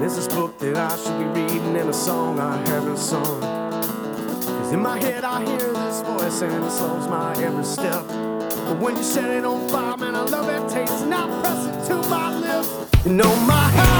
There's this book that I should be reading and a song I haven't sung. 'Cause in my head I hear this voice and it slows my every step. But when you set it on fire, man, I love that taste and I press it to my lips. You know my